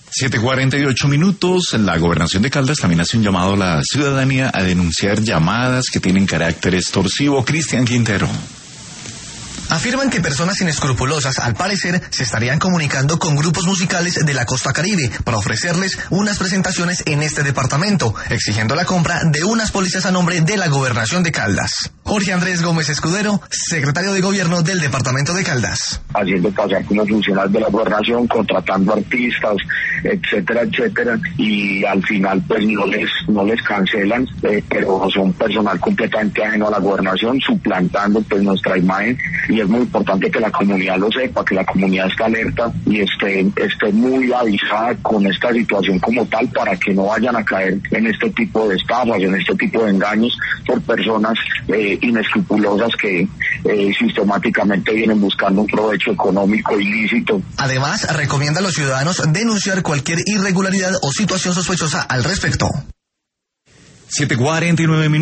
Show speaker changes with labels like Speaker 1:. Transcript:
Speaker 1: 7:48. La Gobernación de Caldas también hace un llamado a la ciudadanía a denunciar llamadas que tienen carácter extorsivo. Cristian Quintero.
Speaker 2: Afirman que personas inescrupulosas, al parecer, se estarían comunicando con grupos musicales de la costa caribe para ofrecerles unas presentaciones en este departamento, exigiendo la compra de unas pólizas a nombre de la Gobernación de Caldas. Jorge Andrés Gómez Escudero, secretario de Gobierno del departamento de Caldas.
Speaker 3: Haciendo pasar como funcionarios de la gobernación, contratando artistas, etcétera, etcétera, y al final pues no les cancelan, pero son personal completamente ajeno a la gobernación, suplantando pues nuestra imagen, y es muy importante que la comunidad lo sepa, que la comunidad esté alerta y esté muy avisada con esta situación como tal, para que no vayan a caer en este tipo de estafas, en este tipo de engaños por personas inescrupulosas que sistemáticamente vienen buscando un provecho económico ilícito.
Speaker 2: Además, recomienda a los ciudadanos denunciar cualquier irregularidad o situación sospechosa al respecto.
Speaker 1: 7:49.